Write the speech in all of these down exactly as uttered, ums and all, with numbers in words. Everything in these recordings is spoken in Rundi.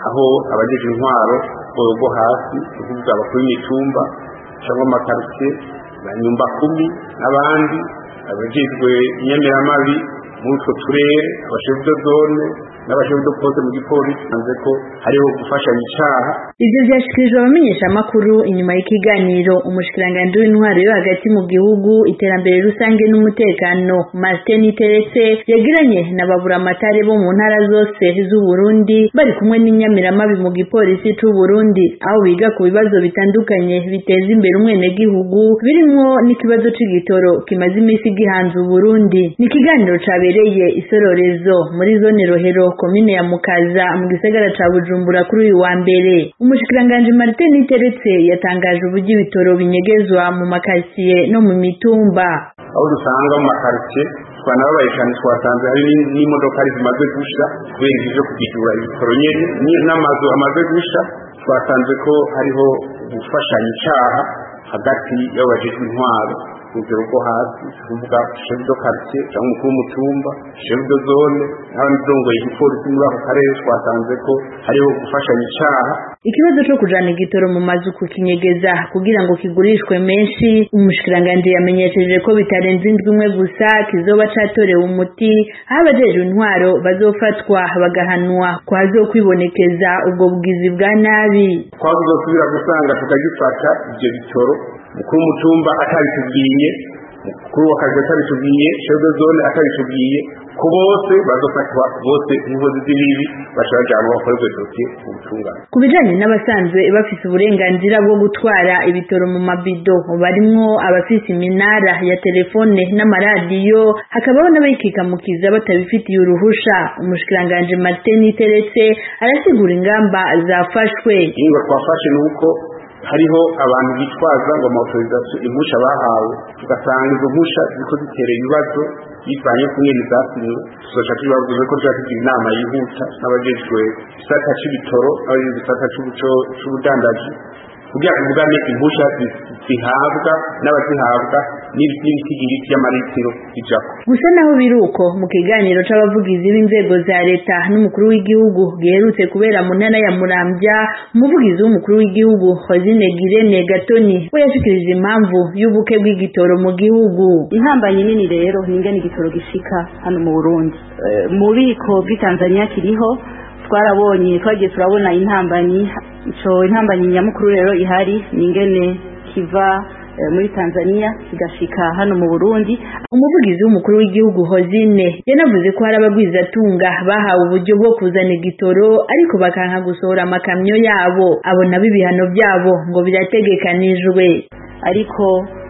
aho abajeje intwaro bwo hasi kuvuga abakuru b'imitumba cyangwa amakartie banyumba kumi n'abandi abajejwe inyemeramabi muri utwo turere abashefu de zone n'abashefu de poste mu gipolisi hanze ko hariho gufashanya icaha. Ivyo vyashikirijwe abamenyesha makuru inyuma y'ikiganiro umushikiranganje w'intwaro yo hagati mu gihugu iterambere rusange n'umutekano Martin Teretse yagiranye n'ababura amatare bo mu ntara zose z'u Burundi bari kumwe n'inyamiramabi mu gipolisi c'u Burundi aho biga ku bibazo bitandukanye biteza imbere umwene gihugu birimwo n'ikibazo c'igitoro kimaze imisi gihanze u Burundi. Ni ikiganiro cabereye isororezo muri zone Rohero komine ya Mukaza mu gisagara ca Bujumbura kuri uyu wa mbere. Umushikiranganje Martin Teretse yatangaje uburyo ibitoro binyegezwa mu makartier no mu mitumba. Aho dusanga mu makartier twanabaye cyane twasanze hari n'imodoka zimaze gusha kubera ivyo kugijura ibitoro nyene n'amazu amaze gusha twasanze ko hariho gufashanya icaha hagati y'abajejwe intwaro urugero rwo hasi kuvuga chef de quartier cyangwa umukuru w'umutumba chef de zone n'abandongoye igipolisi muri ako karere twasanze ko hariho gufashanya icaha. Ikibazo cyo kujana igitoro mu mazu kukinyegeza kugira ngo kigurishwe menshi umushikiranganje yamenyesheje ko bitarenze indwi imwe gusa kizoba catorewe umuti aho abajejwe intwaro bazofatwa bagahanwa ko hazokwibonekeza ubwo bugizi bwa nabi. Twazosubira gusanga tukagifata ivyo bitoro mukuru w'umutumba atabitubwiye mukuru w'akazi atabitubwiye chef de zone atabitubwiye ko bose bazofatwa bose inkozi z'ibibi bashobora bakorerwe dossier mu butungane. Ku bijanye n'abasanzwe bafise uburenganzira bwo gutwara ibitoro mu mabido barimwo abafise iminara ya telefone n'amaradiyo hakabaho n'abayikikamukiza batabifitiye uruhusha. Umushikiranganje Martin Teretse arasigura ingamba zafashwe. Ingo twafashe nuko hariho abantu bitwaza ngo autorisation impusha bahawe tugasanga izo mpusha ziko zitera ibibazo bivanye kumwe n'izasinywe tuzoca tubavuze ko tuzagira inama yihuta n'abajejwe isata c'ibitoro abajejwe isata c'ubudandaji kugira kuvugane impusha zihabwa n'abazihabwa n'ibitigiri by'amaritiro bijako. Gusa naho biruko mu kiganiro c'abavugizi b'inzego za leta n'umukuru w'igihugu giherutse kubera mu ntara ya Muramvya umuvugizi w'umukuru w'igihugu Hozine Girene Gatoni we yashikirije impamvu y'ubuke bw'igitoro mu gihugu. Intambanye nini rero n'ingene igitoro gishika hano mu Burundi e, muri ko bw'Tanzania kiriho twarabonye twagiye turabona intambanyi ico intambanyi nyamukuru rero ihari n'ingene kiva e, muri Tanzania kigashika hano mu Burundi. Umuvugizi w'umukuru w'igihugu Hozine yanavuze ko hari abagwiza tunga bahawe uburyo bwo kuzana igitoro ariko bakanka gusohora amakamyo yabo abo nabo ibihano byabo ngo birategekanijwe ariko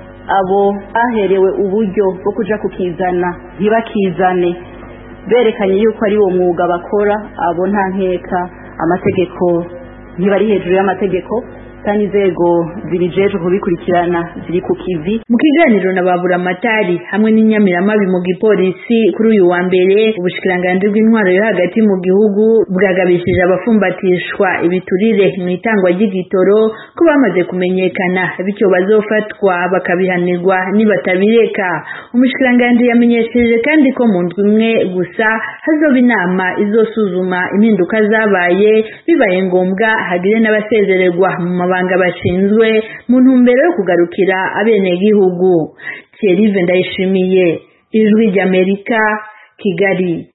abo aherewe uburyo bwo kuja kukizana ntibakizane berekanye yuko ari uwo mwuga bakora abo nta nkeka amategeko ntibari hejuru y'amategeko kandi inzego zirijeje kubikurikirana ziri ku kivi. Mu kiganiro na babura amatari hamwe n'inyamiramabi mu gipolisi kuri uyu wa mbere ubushikiranganje bw'intwaro yo hagati mu gihugu bwagabishije abafumbatishwa ibiturire mu itangwa ry'igitoro ko bamaze kumenyekana bityo bazofatwa bakabihanirwa nibatabireka. Umushikiranganje yamenyesheje kandi ko mu ndwi imwe gusa hazoba inama izosuzuma impinduka zabaye bibaye ngombwa hagire n'abasezererwa mu mabanga bashinzwe mu ntumbero yo kugarukira abenegihugu. Thierry Ndayishimiye, Ijwi ry'Amerika, Kigali.